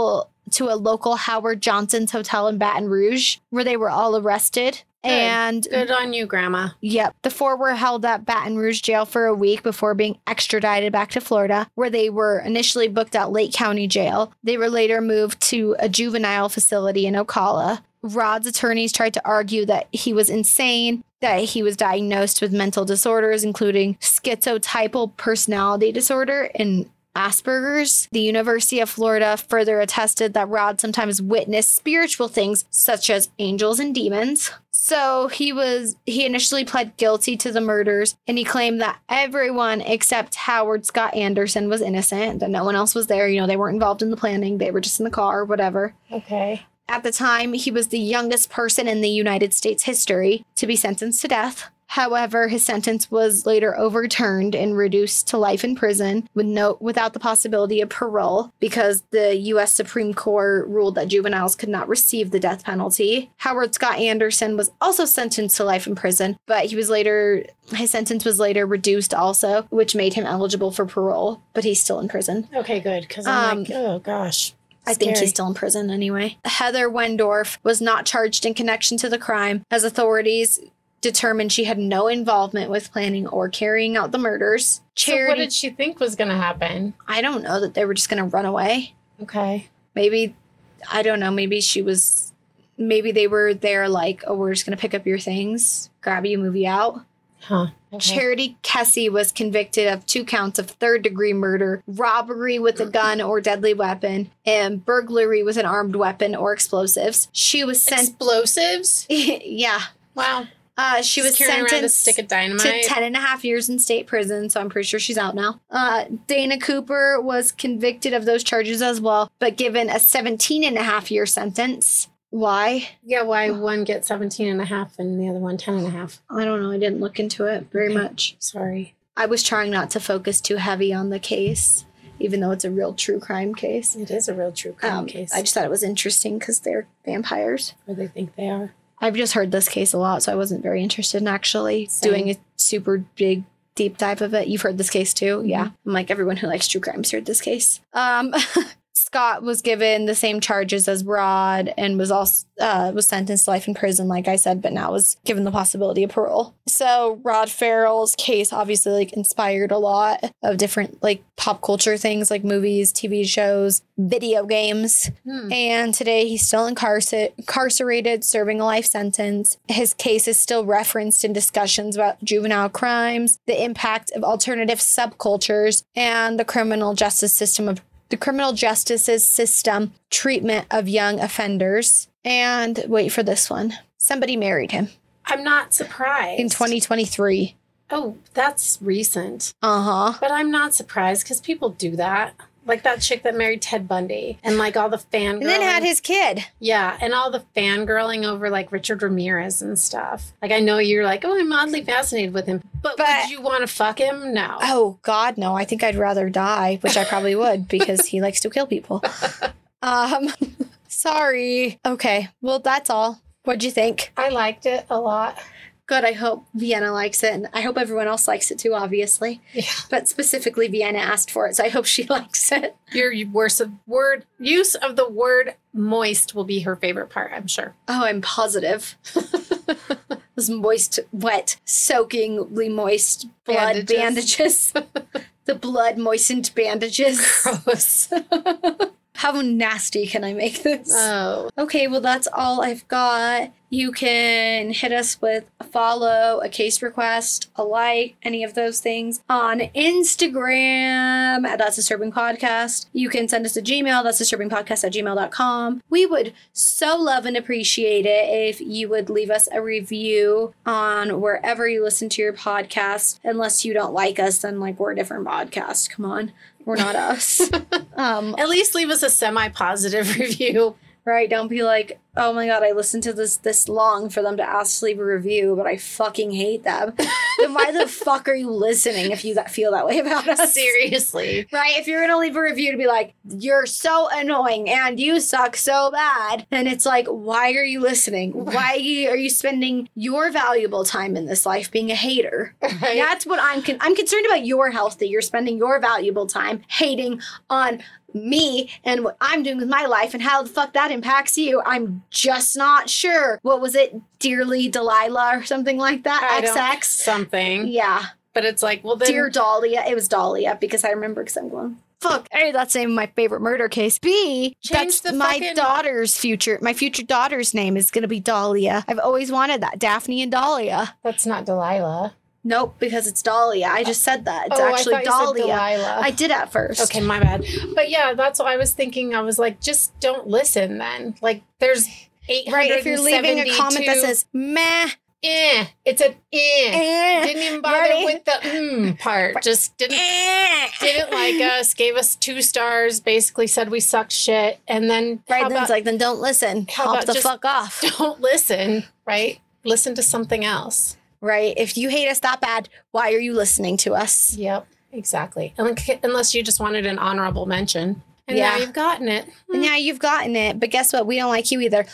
a local Howard Johnson's hotel in Baton Rouge, where they were all arrested. And good on you, Grandma. Yep. The four were held at Baton Rouge jail for a week before being extradited back to Florida, where they were initially booked at Lake County Jail. They were later moved to a juvenile facility in Ocala. Rod's attorneys tried to argue that he was insane, that he was diagnosed with mental disorders, including schizotypal personality disorder and Asperger's. The University of Florida further attested that Rod sometimes witnessed spiritual things such as angels and demons. So he initially pled guilty to the murders, and he claimed that everyone except Howard Scott Anderson was innocent, that no one else was there. They weren't involved in the planning. They were just in the car, whatever. Okay. At the time, he was the youngest person in the United States history to be sentenced to death. However, his sentence was later overturned and reduced to life in prison without the possibility of parole because the U.S. Supreme Court ruled that juveniles could not receive the death penalty. Howard Scott Anderson was also sentenced to life in prison, but his sentence was later reduced also, which made him eligible for parole, but he's still in prison. Okay, good, because I'm oh gosh. I think he's still in prison anyway. Heather Wendorf was not charged in connection to the crime, as authorities determined she had no involvement with planning or carrying out the murders. So what did she think was going to happen? I don't know, that they were just going to run away. Okay. Maybe, I don't know, maybe they were there like, oh, we're just going to pick up your things, grab you, move you out. Huh. Okay. Charity Kessie was convicted of 2 counts of third-degree murder, robbery with a gun or deadly weapon, and burglary with an armed weapon or explosives. She was sent... Explosives? Yeah. Wow. She was carrying around a sentenced stick of to dynamite. 10.5 years in state prison, so I'm pretty sure she's out now. Dana Cooper was convicted of those charges as well, but given a 17.5-year sentence. Why? Yeah, why one gets 17 and a half and the other one 10 and a half? I don't know. I didn't look into it very much. Sorry. I was trying not to focus too heavy on the case, even though it's a real true crime case. It is a real true crime case. I just thought it was interesting because they're vampires. Or they think they are. I've just heard this case a lot, so I wasn't very interested in actually doing a super big deep dive of it. You've heard this case too? Mm-hmm. Yeah. I'm like, everyone who likes true crime's heard this case. Scott was given the same charges as Rod and was also was sentenced to life in prison, like I said, but now was given the possibility of parole. So Rod Farrell's case obviously like inspired a lot of different like pop culture things like movies, TV shows, video games. And today he's still incarcerated, serving a life sentence. His case is still referenced in discussions about juvenile crimes, the impact of alternative subcultures, and the criminal justice system treatment of young offenders. And wait for this one. Somebody married him. I'm not surprised. In 2023. Oh, that's recent. Uh-huh. But I'm not surprised because people do that. Like that chick that married Ted Bundy and like all the fangirling. And then had his kid. Yeah. And all the fangirling over like Richard Ramirez and stuff. Like I know you're like, oh, I'm oddly fascinated with him. But would you want to fuck him? No. Oh, God, no. I think I'd rather die, which I probably would because he likes to kill people. Sorry. Okay. Well, that's all. What'd you think? I liked it a lot. Good. I hope Vienna likes it. And I hope everyone else likes it too, obviously. Yeah. But specifically, Vienna asked for it, so I hope she likes it. Your use of the word moist will be her favorite part, I'm sure. Oh, I'm positive. Those moist, wet, soakingly moist blood bandages. The blood moistened bandages. Gross. How nasty can I make this? Oh. Okay, well, that's all I've got. You can hit us with a follow, a case request, a like, any of those things on Instagram at That's Disturbing Podcast. You can send us a Gmail, that's disturbingpodcast@gmail.com. We would so love and appreciate it if you would leave us a review on wherever you listen to your podcast. Unless you don't like us, then like we're a different podcast. Come on. We're not us. At least leave us a semi-positive review. Right? Don't be like, oh my God, I listened to this long for them to ask to leave a review, but I fucking hate them. Then why the fuck are you listening if you feel that way about us? Seriously. Right? If you're going to leave a review to be like, you're so annoying and you suck so bad, then it's like, why are you listening? Why are you spending your valuable time in this life being a hater? Right. That's what I'm concerned about your health, that you're spending your valuable time hating on me and what I'm doing with my life and how the fuck that impacts you. I'm just not sure. What was it? Dearly Delilah or something like that? XX? Something. Yeah. But it's like, well then. Dear Dahlia. It was Dahlia because I remember because I'm going, fuck. A, that's the name of my favorite murder case. B, my future daughter's name is going to be Dahlia. I've always wanted that. Daphne and Dahlia. That's not Delilah. Nope, because it's Dahlia. I just said that. It's actually I thought you Dahlia. said Delilah. I did at first. Okay, my bad. But yeah, that's what I was thinking. I was like, just don't listen then. Like, there's 872. Right, if you're leaving a comment that says, meh. It's an Didn't even bother with the part. Just didn't like us, gave us 2 stars, basically said we sucked shit. And then then don't listen. Hop the fuck off. Don't listen, right? Listen to something else. Right. If you hate us that bad, why are you listening to us? Yep, exactly. Unless you just wanted an honorable mention. And now you've gotten it. And now you've gotten it. But guess what? We don't like you either.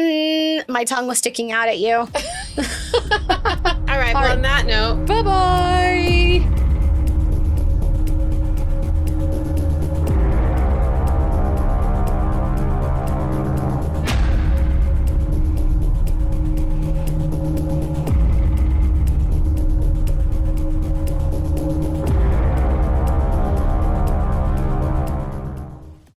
My tongue was sticking out at you. All right. On that note, bye-bye.